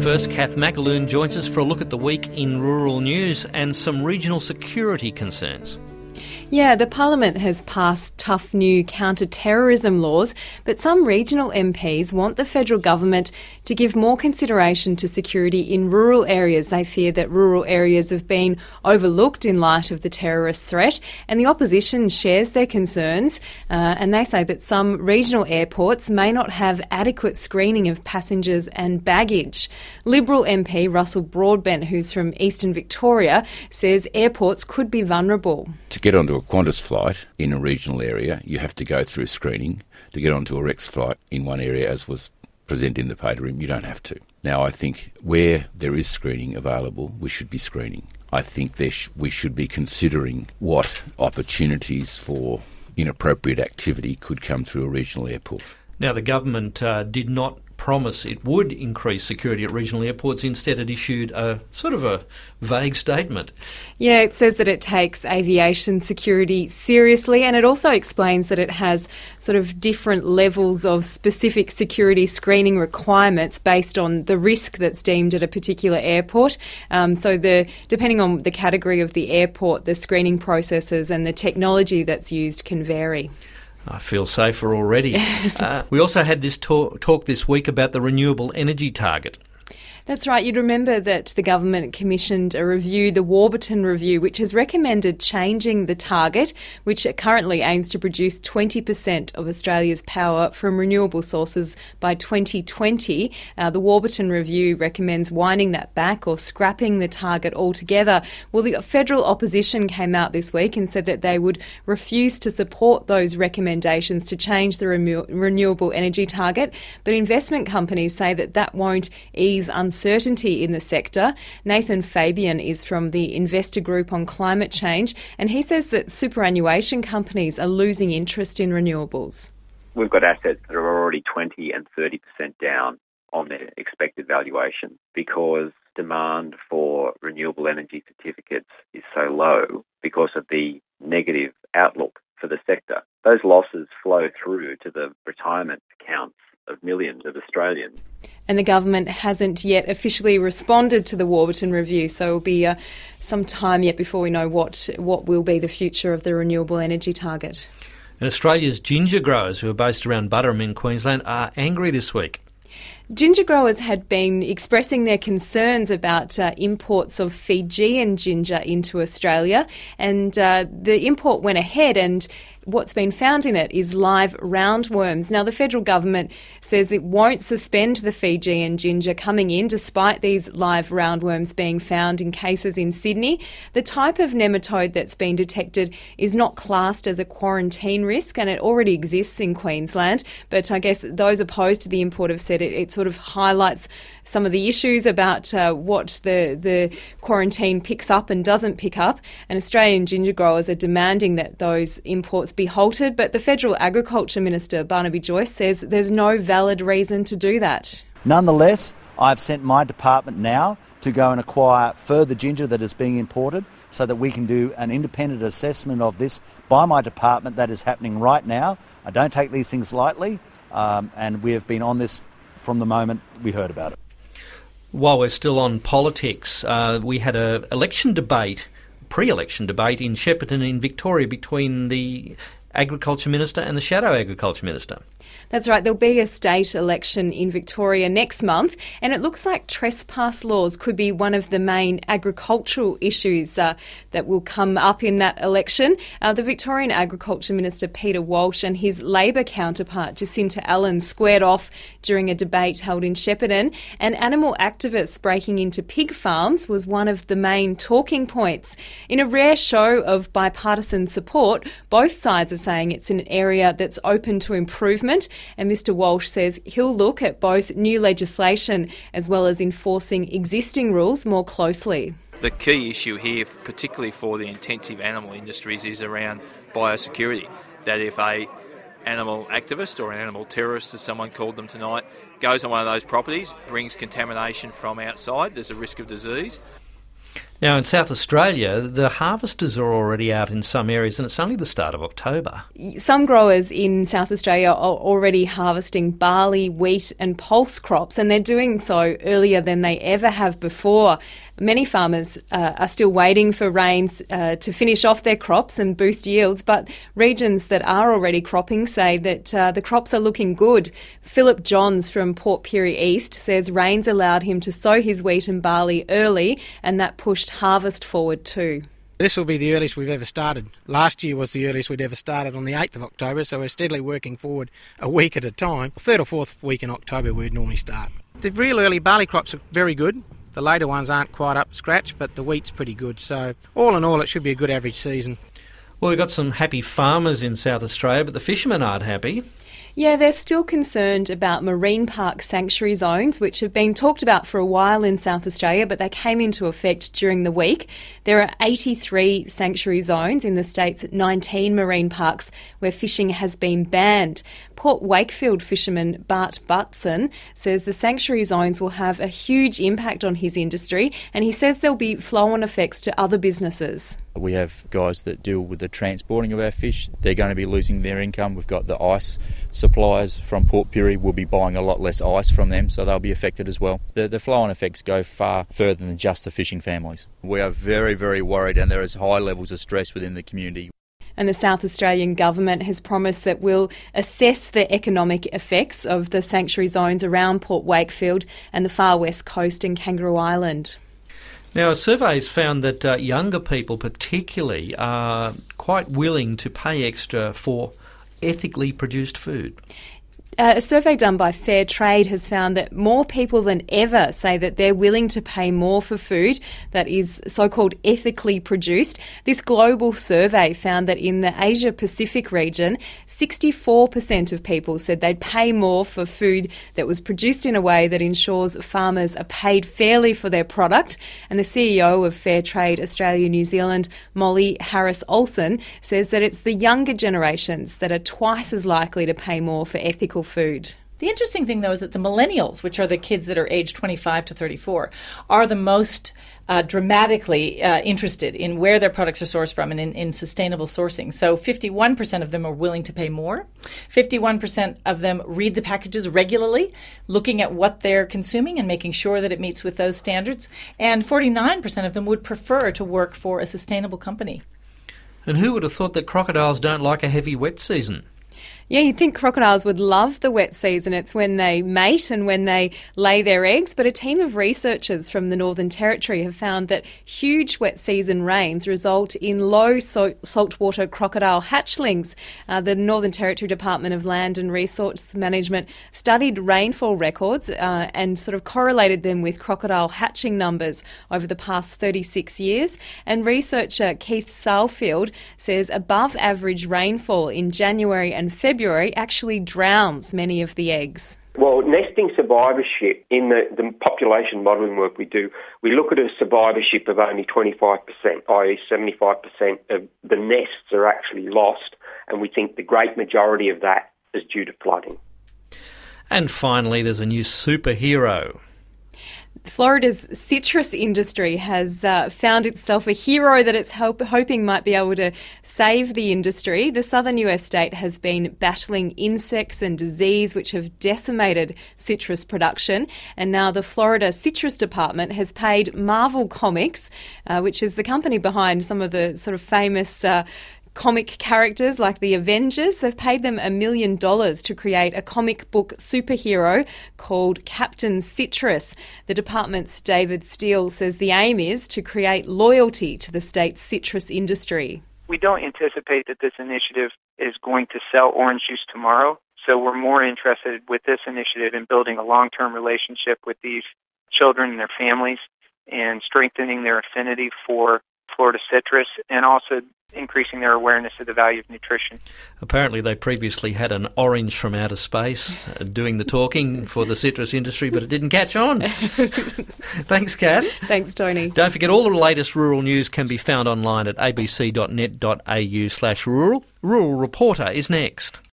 first, Kath McAloon joins us for a look at the week in rural news and some regional security concerns. Yeah, the Parliament has passed tough new counter-terrorism laws, but some regional MPs want the federal government to give more consideration to security in rural areas. They fear that rural areas have been overlooked in light of the terrorist threat, and the opposition shares their concerns, and they say that some regional airports may not have adequate screening of passengers and baggage. Liberal MP Russell Broadbent, who's from Eastern Victoria, says airports could be vulnerable. To get onto a Qantas flight in a regional area, you have to go through screening. To get onto a Rex flight in one area, as was presented in the paid room, you don't have to. Now, I think where there is screening available, we should be screening. I think we should be considering what opportunities for inappropriate activity could come through a regional airport. Now, the government did not promise it would increase security at regional airports. Instead, it issued a sort of a vague statement. Yeah, it says that it takes aviation security seriously, and it also explains that it has sort of different levels of specific security screening requirements based on the risk that's deemed at a particular airport. Depending on the category of the airport, the screening processes and the technology that's used can vary. I feel safer already. We also had this talk this week about the renewable energy target. That's right. You'd remember that the government commissioned a review, the Warburton Review, which has recommended changing the target, which currently aims to produce 20% of Australia's power from renewable sources by 2020. The Warburton Review recommends winding that back or scrapping the target altogether. Well, the federal opposition came out this week and said that they would refuse to support those recommendations to change the renewable energy target, but investment companies say that that won't ease uncertainty in the sector. Nathan Fabian is from the Investor Group on Climate Change, and he says that superannuation companies are losing interest in renewables. We've got assets that are already 20 and 30% down on their expected valuation because demand for renewable energy certificates is so low because of the negative outlook for the sector. Those losses flow through to the retirement accounts of millions of Australians. And the government hasn't yet officially responded to the Warburton Review, so it'll be some time yet before we know what will be the future of the renewable energy target. And Australia's ginger growers, who are based around Butterham in Queensland, are angry this week. Ginger growers had been expressing their concerns about imports of Fijian ginger into Australia, and the import went ahead, and what's been found in it is live roundworms. Now, the federal government says it won't suspend the Fijian ginger coming in despite these live roundworms being found in cases in Sydney. The type of nematode that's been detected is not classed as a quarantine risk, and it already exists in Queensland, but I guess those opposed to the import have said it sort of highlights some of the issues about what the quarantine picks up and doesn't pick up, and Australian ginger growers are demanding that those imports be halted, but the Federal Agriculture Minister, Barnaby Joyce, says there's no valid reason to do that. Nonetheless, I've sent my department now to go and acquire further ginger that is being imported so that we can do an independent assessment of this by my department. That is happening right now. I don't take these things lightly, and we have been on this from the moment we heard about it. While we're still on politics, we had an pre-election debate in Shepparton in Victoria between the Agriculture Minister and the Shadow Agriculture Minister. That's right. There'll be a state election in Victoria next month, and it looks like trespass laws could be one of the main agricultural issues that will come up in that election. The Victorian Agriculture Minister, Peter Walsh, and his Labor counterpart, Jacinta Allen, squared off during a debate held in Shepparton, and animal activists breaking into pig farms was one of the main talking points. In a rare show of bipartisan support, both sides are saying it's an area that's open to improvement, and Mr Walsh says he'll look at both new legislation as well as enforcing existing rules more closely. The key issue here, particularly for the intensive animal industries, is around biosecurity. That if a animal activist or an animal terrorist, as someone called them tonight, goes on one of those properties, brings contamination from outside, there's a risk of disease. Now, in South Australia, the harvesters are already out in some areas, and it's only the start of October. Some growers in South Australia are already harvesting barley, wheat and pulse crops, and they're doing so earlier than they ever have before. Many farmers are still waiting for rains to finish off their crops and boost yields, but regions that are already cropping say that the crops are looking good. Philip Johns from Port Pirie East says rains allowed him to sow his wheat and barley early, and that pushed harvest forward too. This will be the earliest we've ever started. Last year was the earliest we'd ever started on the 8th of October, so we're steadily working forward a week at a time. Third or fourth week in October we'd normally start. The real early barley crops are very good. The later ones aren't quite up to scratch, but the wheat's pretty good. So all in all, it should be a good average season. Well, we've got some happy farmers in South Australia, but the fishermen aren't happy. Yeah, they're still concerned about marine park sanctuary zones, which have been talked about for a while in South Australia, but they came into effect during the week. There are 83 sanctuary zones in the state's 19 marine parks where fishing has been banned. Port Wakefield fisherman Bart Butson says the sanctuary zones will have a huge impact on his industry, and he says there'll be flow-on effects to other businesses. We have guys that deal with the transporting of our fish. They're going to be losing their income. We've got the ice suppliers from Port Pirie. We'll be buying a lot less ice from them, so they'll be affected as well. The flow-on effects go far further than just the fishing families. We are very, very worried, and there is high levels of stress within the community. And the South Australian government has promised that we'll assess the economic effects of the sanctuary zones around Port Wakefield and the Far West Coast and Kangaroo Island. Now, a survey has found that younger people particularly are quite willing to pay extra for ethically produced food. A survey done by Fair Trade has found that more people than ever say that they're willing to pay more for food that is so-called ethically produced. This global survey found that in the Asia-Pacific region, 64% of people said they'd pay more for food that was produced in a way that ensures farmers are paid fairly for their product. And the CEO of Fair Trade Australia New Zealand, Molly Harris-Olsen, says that it's the younger generations that are twice as likely to pay more for ethical food. The interesting thing, though, is that the millennials, which are the kids that are aged 25 to 34, are the most dramatically interested in where their products are sourced from and in sustainable sourcing. So 51% of them are willing to pay more. 51% of them read the packages regularly, looking at what they're consuming and making sure that it meets with those standards. And 49% of them would prefer to work for a sustainable company. And who would have thought that crocodiles don't like a heavy wet season? Yeah, you'd think crocodiles would love the wet season. It's when they mate and when they lay their eggs. But a team of researchers from the Northern Territory have found that huge wet season rains result in low saltwater crocodile hatchlings. The Northern Territory Department of Land and Resource Management studied rainfall records and sort of correlated them with crocodile hatching numbers over the past 36 years. And researcher Keith Salfield says above average rainfall in January and February actually drowns many of the eggs. Well, nesting survivorship, in the population modelling work we do, we look at a survivorship of only 25%, i.e. 75% of the nests are actually lost, and we think the great majority of that is due to flooding. And finally, there's a new superhero. Florida's citrus industry has found itself a hero that it's hoping might be able to save the industry. The southern US state has been battling insects and disease which have decimated citrus production, and now the Florida Citrus Department has paid Marvel Comics, which is the company behind some of the sort of famous comic characters like the Avengers. They've paid them $1 million to create a comic book superhero called Captain Citrus. The department's David Steele says the aim is to create loyalty to the state's citrus industry. We don't anticipate that this initiative is going to sell orange juice tomorrow, so we're more interested with this initiative in building a long-term relationship with these children and their families and strengthening their affinity for Florida citrus, and also increasing their awareness of the value of nutrition. Apparently they previously had an orange from outer space doing the talking for the citrus industry, but it didn't catch on. Thanks, Kat. Thanks, Tony. Don't forget, all the latest rural news can be found online at abc.net.au/rural. Rural Reporter is next.